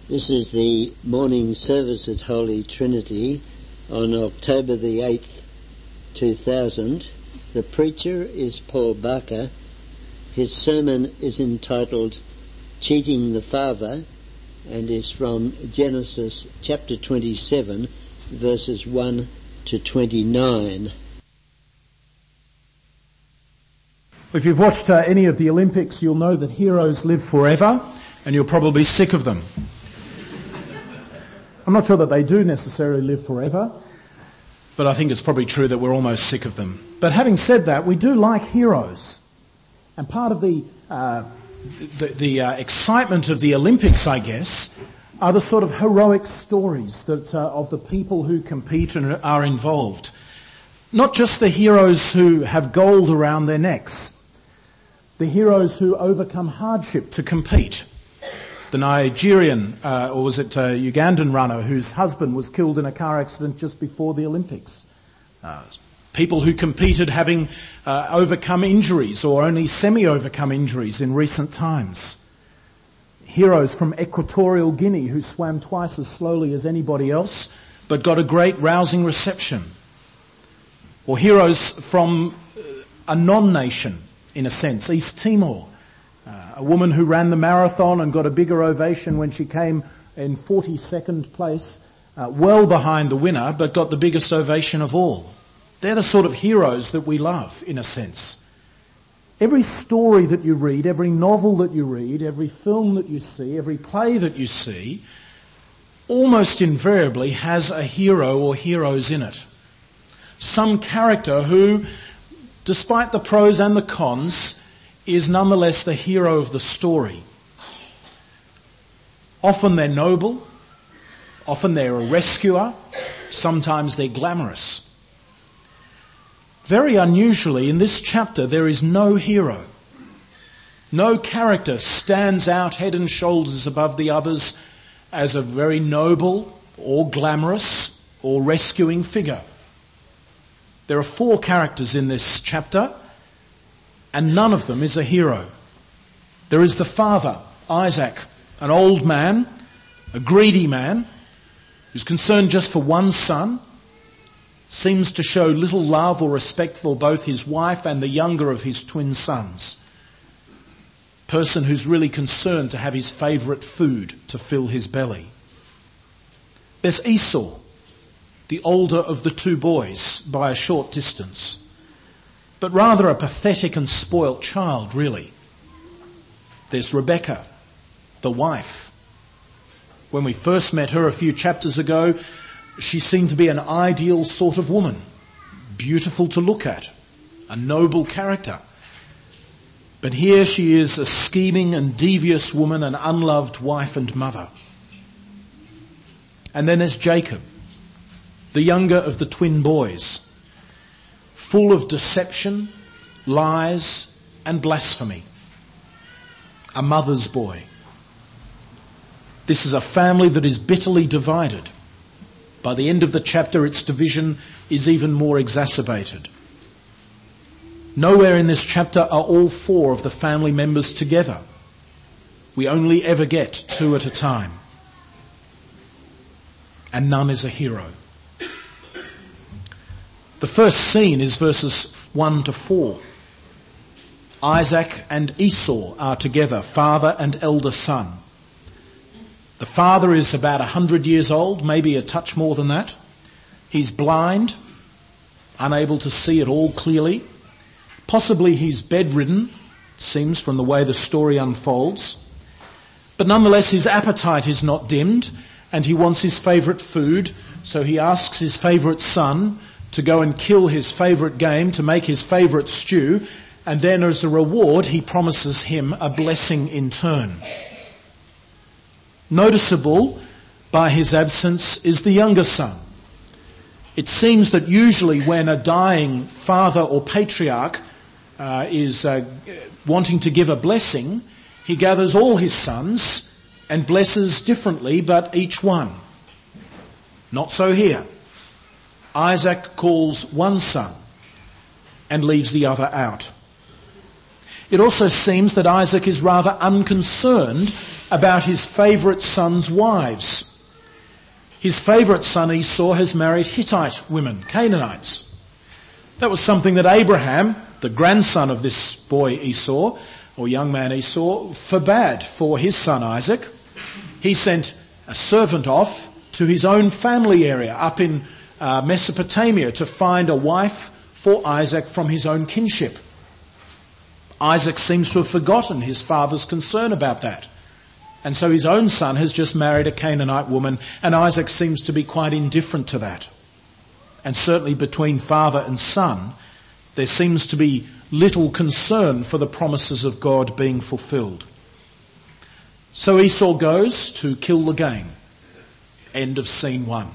This is the morning service at Holy Trinity on October the 8th, 2000. The preacher is Paul Barker. His sermon is entitled Cheating the Father and is from Genesis chapter 27, verses 1 to 29. If you've watched any of the Olympics, you'll know that heroes live forever, and you're probably sick of them. I'm not sure that they do necessarily live forever, but I think it's probably true that we're almost sick of them. But having said that, we do like heroes. And part of the excitement of the Olympics, I guess, are the sort of heroic stories that of the people who compete and are involved. Not just the heroes who have gold around their necks, the heroes who overcome hardship to compete. The Nigerian, or was it Ugandan runner whose husband was killed in a car accident just before the Olympics. People who competed having overcome injuries or only semi-overcome injuries in recent times. Heroes from Equatorial Guinea who swam twice as slowly as anybody else but got a great rousing reception. Or heroes from a non-nation, in a sense, East Timor. A woman who ran the marathon and got a bigger ovation when she came in 42nd place, well behind the winner, but got the biggest ovation of all. They're the sort of heroes that we love, in a sense. Every story that you read, every novel that you read, every film that you see, every play that you see, almost invariably has a hero or heroes in it. Some character who, despite the pros and the cons, is nonetheless the hero of the story. Often they're noble, often they're a rescuer, sometimes they're glamorous. Very unusually, in this chapter, there is no hero. No character stands out head and shoulders above the others as a very noble or glamorous or rescuing figure. There are 4 characters in this chapter, and none of them is a hero. There is the father, Isaac, an old man, a greedy man, who's concerned just for one son, seems to show little love or respect for both his wife and the younger of his twin sons. Person who's really concerned to have his favourite food to fill his belly. There's Esau, the older of the 2 boys by a short distance, but rather a pathetic and spoilt child, really. There's Rebecca, the wife. When we first met her a few chapters ago, she seemed to be an ideal sort of woman, beautiful to look at, a noble character. But here she is a scheming and devious woman, an unloved wife and mother. And then there's Jacob, the younger of the twin boys, full of deception, lies, and blasphemy. A mother's boy. This is a family that is bitterly divided. By the end of the chapter, its division is even more exacerbated. Nowhere in this chapter are all 4 of the family members together. We only ever get 2 at a time. And none is a hero. The first scene is verses 1 to 4. Isaac and Esau are together, father and elder son. The father is about 100 years old, maybe a touch more than that. He's blind, unable to see at all clearly. Possibly he's bedridden, it seems from the way the story unfolds. But nonetheless, his appetite is not dimmed, and he wants his favourite food, so he asks his favourite son to go and kill his favourite game, to make his favourite stew, and then as a reward he promises him a blessing in turn. Noticeable by his absence is the younger son. It seems that usually when a dying father or patriarch is wanting to give a blessing, he gathers all his sons and blesses differently, but each one. Not so here. Isaac calls one son and leaves the other out. It also seems that Isaac is rather unconcerned about his favourite son's wives. His favourite son Esau has married Hittite women, Canaanites. That was something that Abraham, the grandson of this boy Esau, or young man Esau, forbade for his son Isaac. He sent a servant off to his own family area up in Mesopotamia to find a wife for Isaac from his own kinship. Isaac seems to have forgotten his father's concern about that. And so his own son has just married a Canaanite woman, and Isaac seems to be quite indifferent to that. And certainly between father and son, there seems to be little concern for the promises of God being fulfilled. So Esau goes to kill the game. End of scene 1.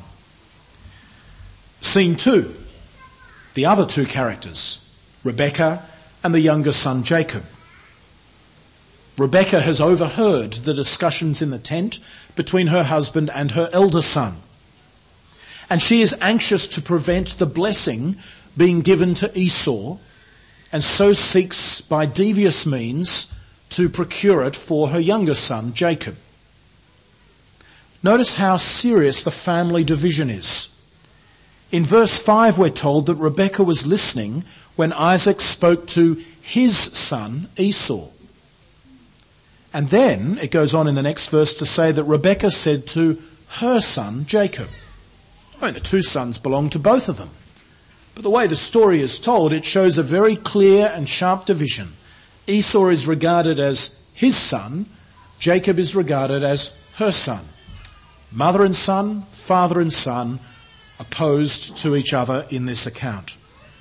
Scene 2, the other two characters, Rebekah and the younger son Jacob. Rebekah has overheard the discussions in the tent between her husband and her elder son. And she is anxious to prevent the blessing being given to Esau, and so seeks by devious means to procure it for her younger son Jacob. Notice how serious the family division is. In verse 5 we're told that Rebekah was listening when Isaac spoke to his son Esau. And then it goes on in the next verse to say that Rebekah said to her son Jacob. I mean, the two sons belong to both of them. But the way the story is told, it shows a very clear and sharp division. Esau is regarded as his son, Jacob is regarded as her son. Mother and son, father and son, opposed to each other in this account.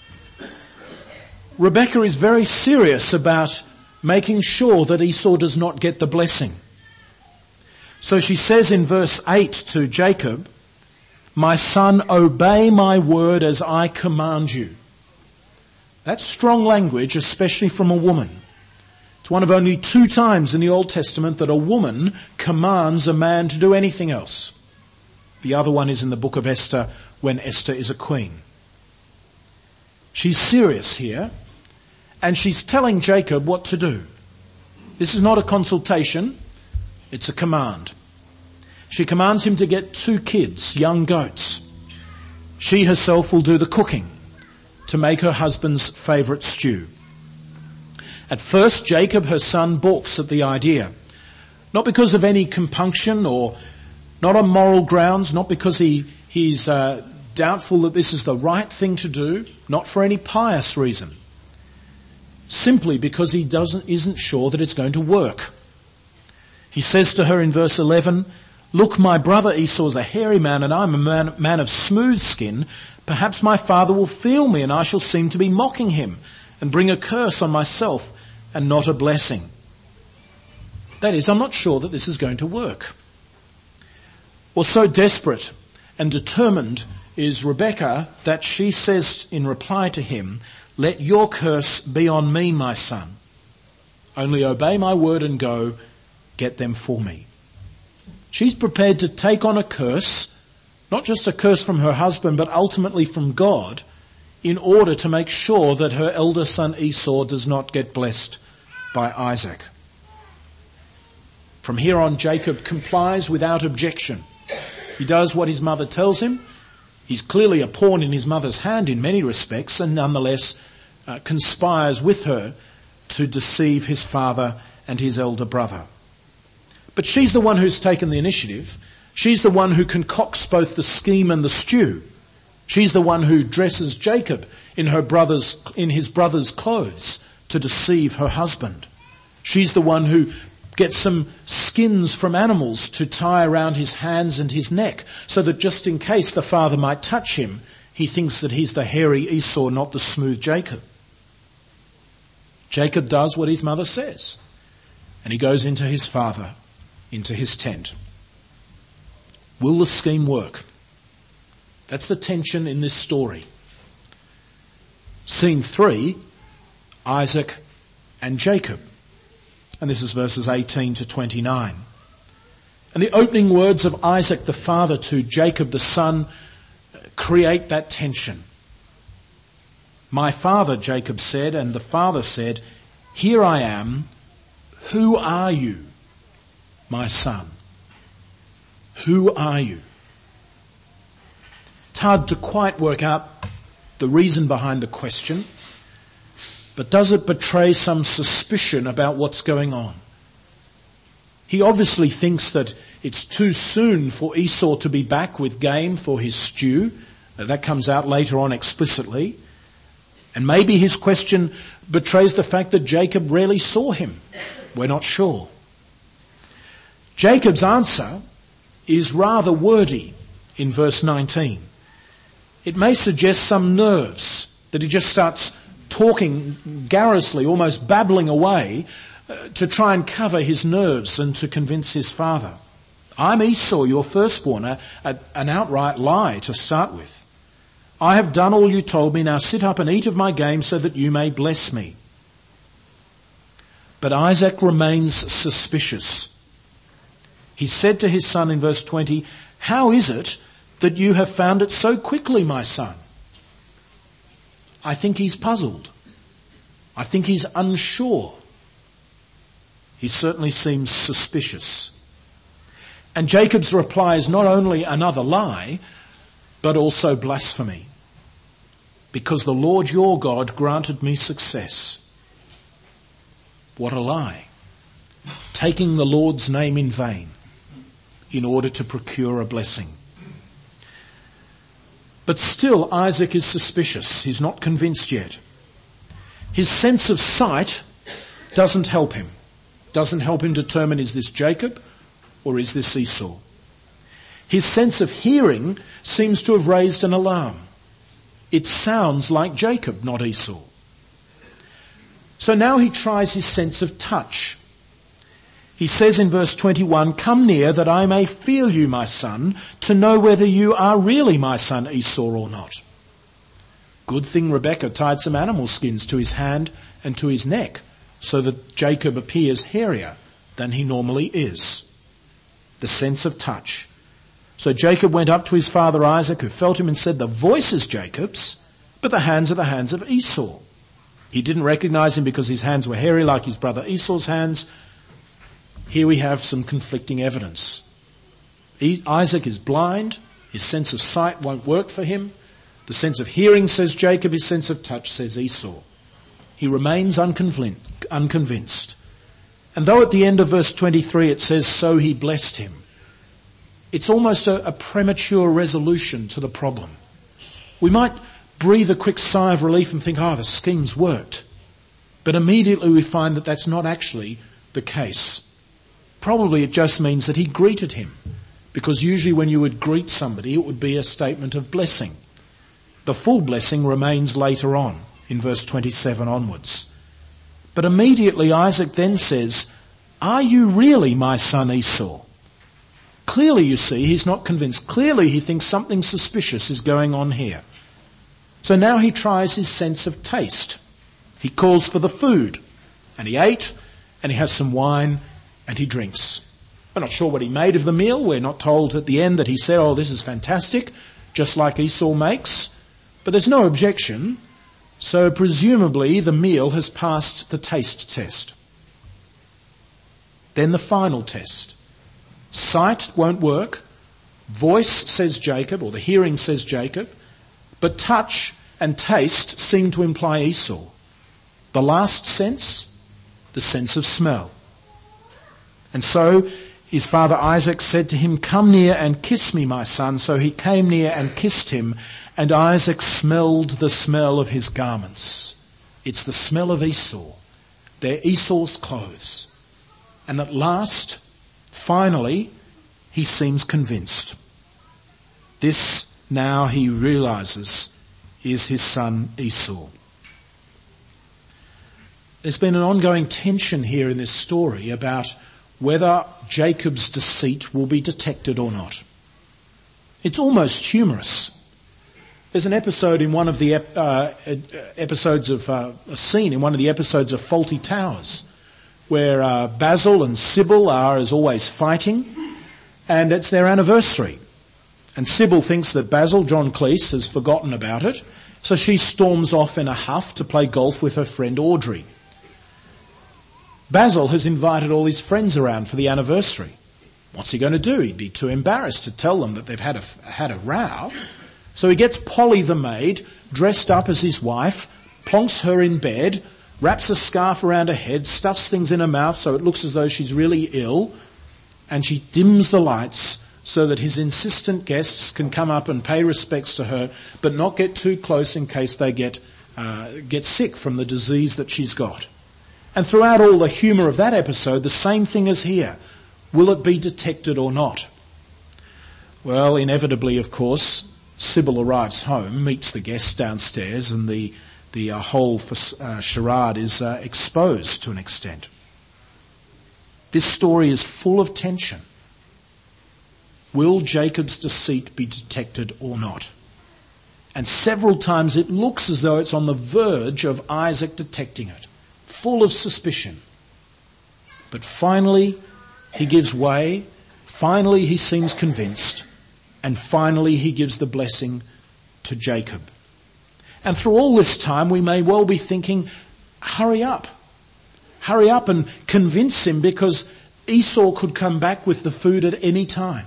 Rebekah is very serious about making sure that Esau does not get the blessing. So she says in verse 8 to Jacob, "My son, obey my word as I command you." That's strong language, especially from a woman. It's one of only 2 times in the Old Testament that a woman commands a man to do anything else. The other one is in the book of Esther, when Esther is a queen. She's serious here, and she's telling Jacob what to do. This is not a consultation, it's a command. She commands him to get 2 kids, young goats. She herself will do the cooking to make her husband's favourite stew. At first, Jacob, her son, balks at the idea. Not because of any compunction or not on moral grounds, not because he's doubtful that this is the right thing to do, not for any pious reason. Simply because he isn't sure that it's going to work. He says to her in verse 11, "Look, my brother Esau's a hairy man and I'm a man of smooth skin. Perhaps my father will feel me and I shall seem to be mocking him and bring a curse on myself and not a blessing." That is, I'm not sure that this is going to work. Well, so desperate and determined is Rebekah that she says in reply to him, "Let your curse be on me, my son. Only obey my word and go, get them for me." She's prepared to take on a curse, not just a curse from her husband, but ultimately from God, in order to make sure that her elder son Esau does not get blessed by Isaac. From here on, Jacob complies without objection. He does what his mother tells him. He's clearly a pawn in his mother's hand in many respects, and nonetheless conspires with her to deceive his father and his elder brother. But she's the one who's taken the initiative. She's the one who concocts both the scheme and the stew. She's the one who dresses Jacob in his brother's clothes to deceive her husband. She's the one who gets some skins from animals to tie around his hands and his neck, so that just in case the father might touch him, he thinks that he's the hairy Esau, not the smooth Jacob. Jacob does what his mother says, and he goes into his father, into his tent. Will the scheme work? That's the tension in this story. Scene 3, Isaac and Jacob. And this is verses 18 to 29. And the opening words of Isaac the father to Jacob the son create that tension. "My father," Jacob said, and the father said, "Here I am. Who are you?" my son? Who are you? It's hard to quite work out the reason behind the question, but does it betray some suspicion about what's going on? He obviously thinks that it's too soon for Esau to be back with game for his stew. That comes out later on explicitly. And maybe his question betrays the fact that Jacob rarely saw him. We're not sure. Jacob's answer is rather wordy in verse 19. It may suggest some nerves, that he just starts talking garrulously, almost babbling away, to try and cover his nerves and to convince his father. I'm Esau, your firstborn, an outright lie to start with. I have done all you told me, now sit up and eat of my game so that you may bless me. But Isaac remains suspicious. He said to his son in verse 20, how is it that you have found it so quickly, my son? I think he's puzzled. I think he's unsure. He certainly seems suspicious. And Jacob's reply is not only another lie, but also blasphemy. Because the Lord your God granted me success. What a lie. Taking the Lord's name in vain in order to procure a blessing. But still, Isaac is suspicious. He's not convinced yet. His sense of sight doesn't help him. Doesn't help him determine, is this Jacob or is this Esau? His sense of hearing seems to have raised an alarm. It sounds like Jacob, not Esau. So now he tries his sense of touch. He says in verse 21, come near that I may feel you, my son, to know whether you are really my son Esau or not. Good thing Rebekah tied some animal skins to his hand and to his neck, so that Jacob appears hairier than he normally is. The sense of touch. So Jacob went up to his father Isaac, who felt him and said, the voice is Jacob's, but the hands are the hands of Esau. He didn't recognize him because his hands were hairy like his brother Esau's hands. Here we have some conflicting evidence. Isaac is blind. His sense of sight won't work for him. The sense of hearing says Jacob. His sense of touch says Esau. He remains unconvinced. And though at the end of verse 23 it says, so he blessed him, it's almost a premature resolution to the problem. We might breathe a quick sigh of relief and think, the scheme's worked. But immediately we find that that's not actually the case. Probably it just means that he greeted him, because usually when you would greet somebody, it would be a statement of blessing. The full blessing remains later on, in verse 27 onwards. But immediately Isaac then says, are you really my son Esau? Clearly, you see, he's not convinced. Clearly, he thinks something suspicious is going on here. So now he tries his sense of taste. He calls for the food, and he ate, and he has some wine, and he drinks. We're not sure what he made of the meal. We're not told at the end that he said, this is fantastic, just like Esau makes. But there's no objection. So presumably the meal has passed the taste test. Then the final test. Sight won't work. Voice says Jacob, or the hearing says Jacob. But touch and taste seem to imply Esau. The last sense, the sense of smell. And so his father Isaac said to him, come near and kiss me, my son. So he came near and kissed him, and Isaac smelled the smell of his garments. It's the smell of Esau. They're Esau's clothes. And at last, finally, he seems convinced. This, now he realizes, is his son Esau. There's been an ongoing tension here in this story about whether Jacob's deceit will be detected or not. It's almost humorous. There's an episode in one of the episodes of a scene in one of the episodes of Fawlty Towers, where Basil and Sybil are, as always, fighting, and it's their anniversary. And Sybil thinks that Basil, John Cleese, has forgotten about it, so she storms off in a huff to play golf with her friend Audrey. Basil has invited all his friends around for the anniversary. What's he going to do? He'd be too embarrassed to tell them that they've had a row. So he gets Polly the maid, dressed up as his wife, plonks her in bed, wraps a scarf around her head, stuffs things in her mouth so it looks as though she's really ill, and she dims the lights so that his insistent guests can come up and pay respects to her, but not get too close in case they get sick from the disease that she's got. And throughout all the humour of that episode, the same thing is here. Will it be detected or not? Well, inevitably, of course, Sybil arrives home, meets the guests downstairs, and the whole charade is exposed to an extent. This story is full of tension. Will Jacob's deceit be detected or not? And several times it looks as though it's on the verge of Isaac detecting it, full of suspicion. But finally, he gives way. Finally, he seems convinced. And finally, he gives the blessing to Jacob. And through all this time, we may well be thinking, hurry up. Hurry up and convince him, because Esau could come back with the food at any time.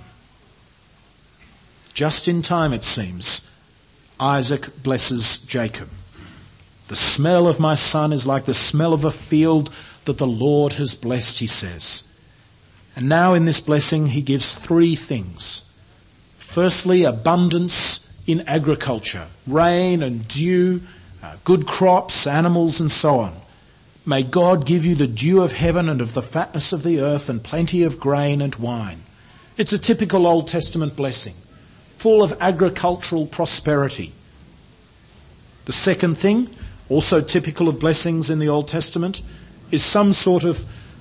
Just in time, it seems, Isaac blesses Jacob. The smell of my son is like the smell of a field that the Lord has blessed, he says. And now in this blessing, he gives three things. Firstly, abundance in agriculture, rain and dew, good crops, animals and so on. May God give you the dew of heaven and of the fatness of the earth and plenty of grain and wine. It's a typical Old Testament blessing, full of agricultural prosperity. The second thing, also typical of blessings in the Old Testament, is some sort of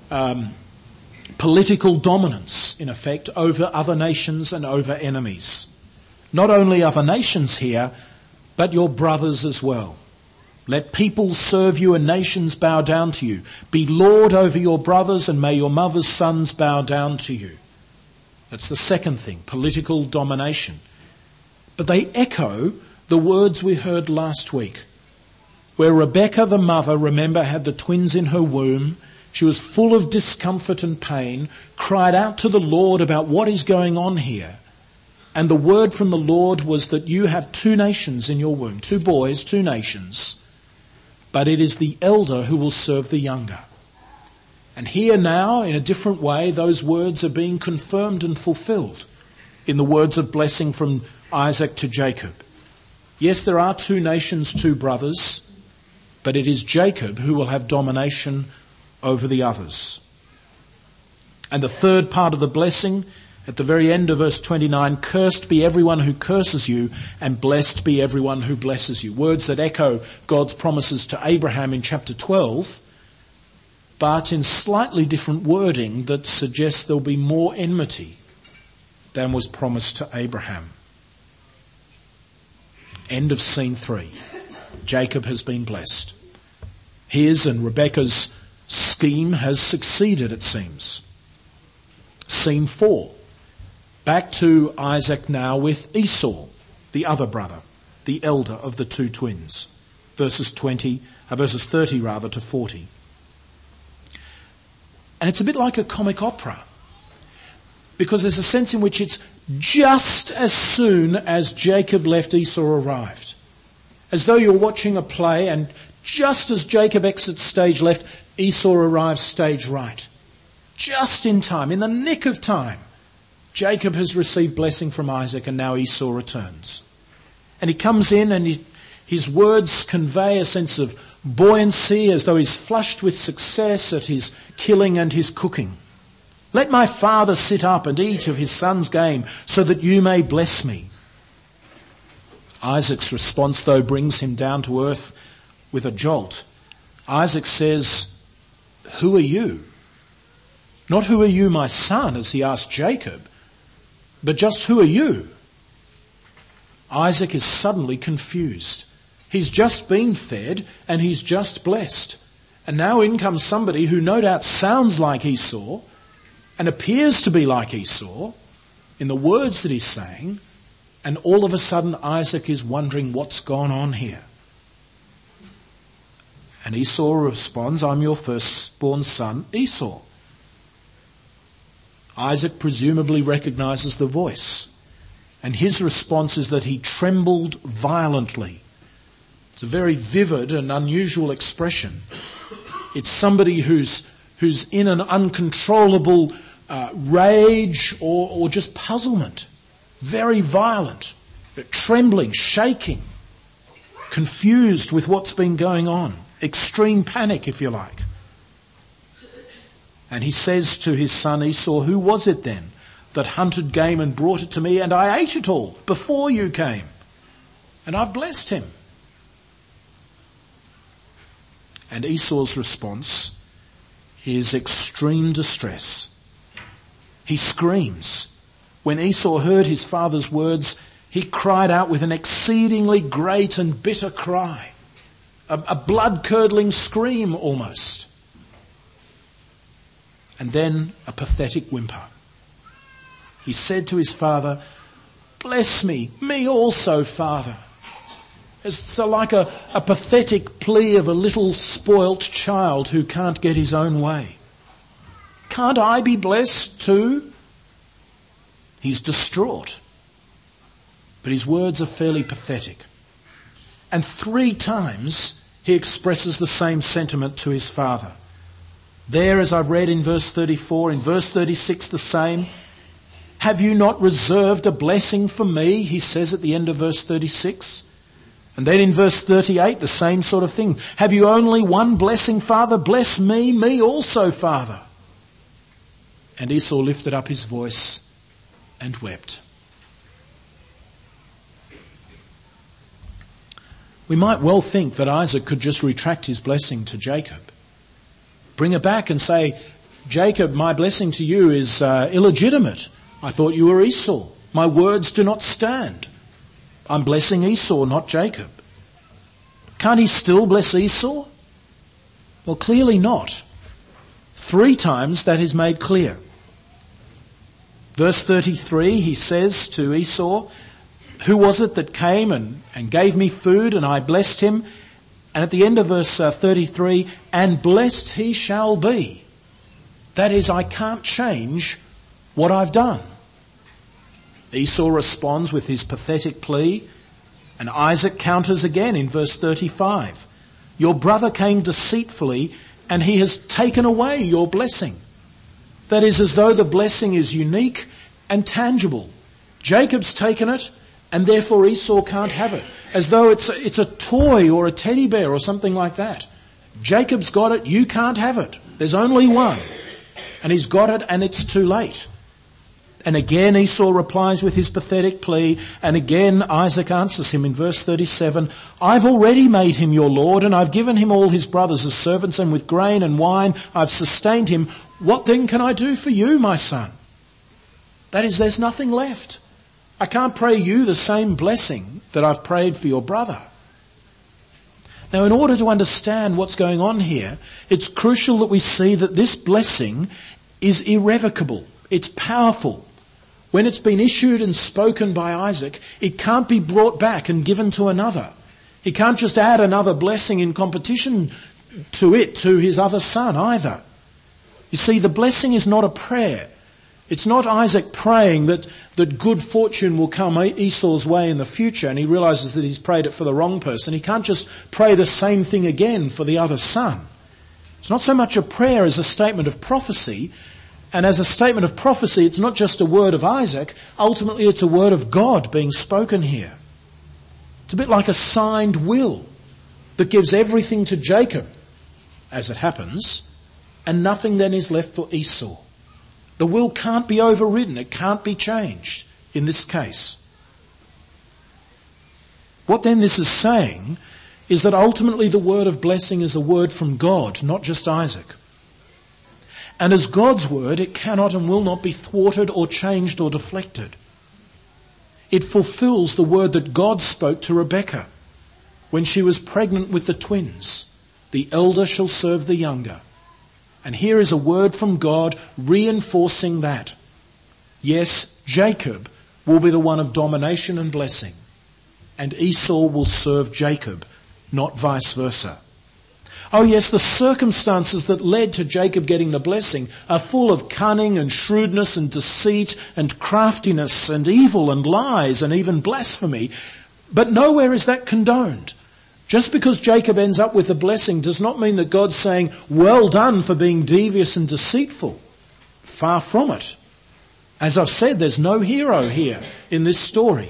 political dominance, in effect, over other nations and over enemies. Not only other nations here, but your brothers as well. Let peoples serve you and nations bow down to you. Be Lord over your brothers, and may your mother's sons bow down to you. That's the second thing, political domination. But they echo the words we heard last week, where Rebecca, the mother, remember, had the twins in her womb. She was full of discomfort and pain, cried out to the Lord about what is going on here. And the word from the Lord was that you have two nations in your womb, two boys, two nations. But it is the elder who will serve the younger. And here now, in a different way, those words are being confirmed and fulfilled in the words of blessing from Isaac to Jacob. Yes, there are two nations, two brothers, but it is Jacob who will have domination over the others. And the third part of the blessing, at the very end of verse 29, cursed be everyone who curses you, and blessed be everyone who blesses you. Words that echo God's promises to Abraham in chapter 12, but in slightly different wording that suggests there'll be more enmity than was promised to Abraham. End of scene 3. Jacob has been blessed. His and Rebekah's scheme has succeeded, it seems. Scene 4. Back to Isaac now with Esau, the other brother, the elder of the two twins. Verses 30 to 40. And it's a bit like a comic opera, because there's a sense in which it's just as soon as Jacob left, Esau arrived. As though you're watching a play, and just as Jacob exits stage left, Esau arrives stage right. Just in time, in the nick of time. Jacob has received blessing from Isaac, and now Esau returns. And he comes in, and his words convey a sense of buoyancy, as though he's flushed with success at his killing and his cooking. Let my father sit up and eat of his son's game, so that you may bless me. Isaac's response, though, brings him down to earth with a jolt. Isaac says, "Who are you?" Not "who are you, my son," as he asked Jacob, but just "who are you?" Isaac is suddenly confused. He's just been fed and he's just blessed. And now in comes somebody who no doubt sounds like Esau and appears to be like Esau in the words that he's saying, and all of a sudden Isaac is wondering what's gone on here. And Esau responds, "I'm your firstborn son, Esau." Isaac presumably recognizes the voice, and his response is that he trembled violently. It's a very vivid and unusual expression. It's somebody who's in an uncontrollable rage or just puzzlement. Very violent, trembling, shaking, confused with what's been going on. Extreme panic, if you like. And he says to his son Esau, "Who was it then that hunted game and brought it to me, and I ate it all before you came, and I've blessed him?" And Esau's response is extreme distress. He screams. When Esau heard his father's words, he cried out with an exceedingly great and bitter cry, a blood-curdling scream almost. And then a pathetic whimper. He said to his father, "Bless me also, Father." It's like a pathetic plea of a little spoilt child who can't get his own way. Can't I be blessed too? He's distraught. But his words are fairly pathetic. And 3 times he expresses the same sentiment to his father. There, as I've read in verse 34, in verse 36 the same. "Have you not reserved a blessing for me?" he says at the end of verse 36. And then in verse 38, the same sort of thing. "Have you only one blessing, Father? Bless me also, Father." And Esau lifted up his voice and wept. We might well think that Isaac could just retract his blessing to Jacob. Bring it back and say, "Jacob, my blessing to you is illegitimate. I thought you were Esau. My words do not stand. I'm blessing Esau, not Jacob." Can't he still bless Esau? Well, clearly not. 3 times that is made clear. Verse 33, he says to Esau, "Who was it that came and gave me food, and I blessed him?" And at the end of verse 33, "And blessed he shall be." That is, I can't change what I've done. Esau responds with his pathetic plea, and Isaac counters again in verse 35. "Your brother came deceitfully, and he has taken away your blessing." That is, as though the blessing is unique and tangible. Jacob's taken it, and therefore Esau can't have it. As though it's a toy or a teddy bear or something like that. Jacob's got it, you can't have it. There's only one. And he's got it, and it's too late. And again Esau replies with his pathetic plea, and again Isaac answers him in verse 37, "I've already made him your lord, and I've given him all his brothers as servants, and with grain and wine I've sustained him. What then can I do for you, my son?" That is, there's nothing left. I can't pray you the same blessing that I've prayed for your brother. Now, in order to understand what's going on here, it's crucial that we see that this blessing is irrevocable. It's powerful. When it's been issued and spoken by Isaac, it can't be brought back and given to another. He can't just add another blessing in competition to his other son either. You see, the blessing is not a prayer. It's not Isaac praying that good fortune will come Esau's way in the future, and he realizes that he's prayed it for the wrong person. He can't just pray the same thing again for the other son. It's not so much a prayer as a statement of prophecy. And as a statement of prophecy, it's not just a word of Isaac. Ultimately, it's a word of God being spoken here. It's a bit like a signed will that gives everything to Jacob, as it happens, and nothing then is left for Esau. The will can't be overridden. It can't be changed in this case. What then this is saying is that ultimately the word of blessing is a word from God, not just Isaac. And as God's word, it cannot and will not be thwarted or changed or deflected. It fulfills the word that God spoke to Rebekah when she was pregnant with the twins. The elder shall serve the younger. And here is a word from God reinforcing that. Yes, Jacob will be the one of domination and blessing, and Esau will serve Jacob, not vice versa. Oh yes, the circumstances that led to Jacob getting the blessing are full of cunning and shrewdness and deceit and craftiness and evil and lies and even blasphemy. But nowhere is that condoned. Just because Jacob ends up with the blessing does not mean that God's saying, well done for being devious and deceitful. Far from it. As I've said, there's no hero here in this story.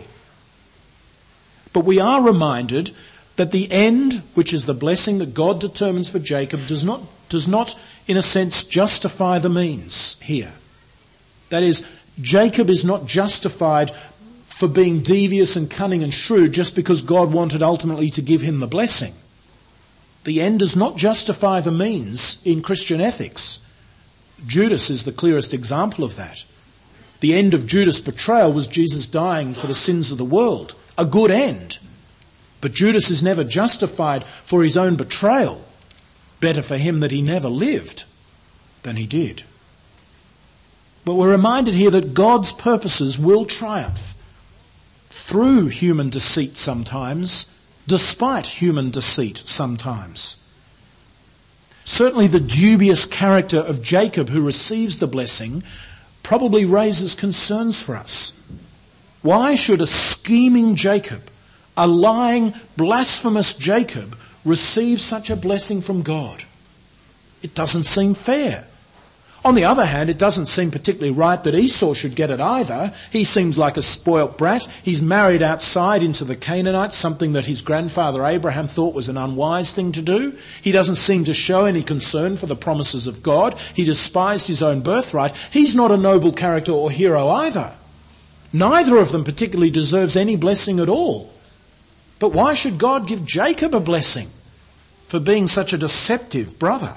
But we are reminded that the end, which is the blessing that God determines for Jacob, does not, in a sense, justify the means here. That is, Jacob is not justified for being devious and cunning and shrewd just because God wanted ultimately to give him the blessing. The end does not justify the means in Christian ethics. Judas is the clearest example of that. The end of Judas' betrayal was Jesus dying for the sins of the world. A good end. But Judas is never justified for his own betrayal. Better for him that he never lived than he did. But we're reminded here that God's purposes will triumph through human deceit sometimes, despite human deceit sometimes. Certainly the dubious character of Jacob who receives the blessing probably raises concerns for us. Why should a scheming Jacob, a lying, blasphemous Jacob, receive such a blessing from God? It doesn't seem fair. On the other hand, it doesn't seem particularly right that Esau should get it either. He seems like a spoilt brat. He's married outside into the Canaanites, something that his grandfather Abraham thought was an unwise thing to do. He doesn't seem to show any concern for the promises of God. He despised his own birthright. He's not a noble character or hero either. Neither of them particularly deserves any blessing at all. But why should God give Jacob a blessing for being such a deceptive brother?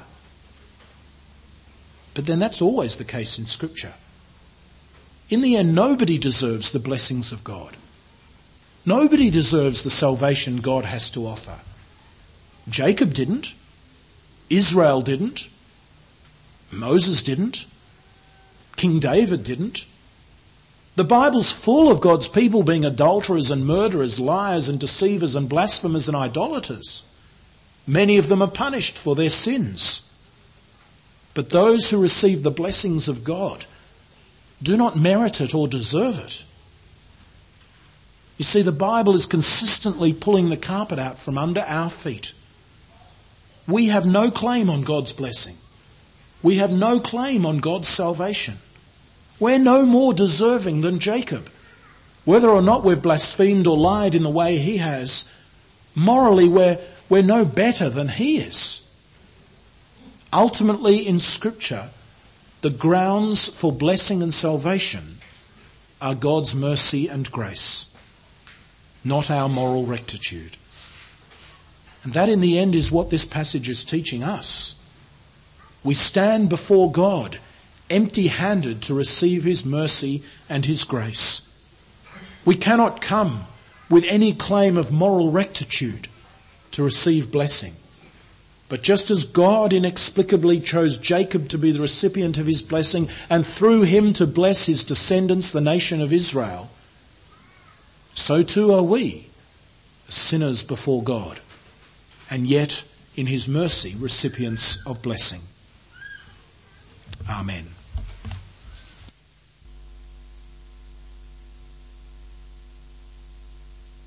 But then that's always the case in Scripture. In the end, nobody deserves the blessings of God. Nobody deserves the salvation God has to offer. Jacob didn't. Israel didn't. Moses didn't. King David didn't. The Bible's full of God's people being adulterers and murderers, liars and deceivers and blasphemers and idolaters. Many of them are punished for their sins. But those who receive the blessings of God do not merit it or deserve it. You see, the Bible is consistently pulling the carpet out from under our feet. We have no claim on God's blessing. We have no claim on God's salvation. We're no more deserving than Jacob. Whether or not we've blasphemed or lied in the way he has, morally we're no better than he is. Ultimately, in Scripture, the grounds for blessing and salvation are God's mercy and grace, not our moral rectitude. And that, in the end, is what this passage is teaching us. We stand before God empty-handed to receive his mercy and his grace. We cannot come with any claim of moral rectitude to receive blessing. But just as God inexplicably chose Jacob to be the recipient of his blessing and through him to bless his descendants, the nation of Israel, so too are we, sinners before God, and yet in his mercy recipients of blessing. Amen.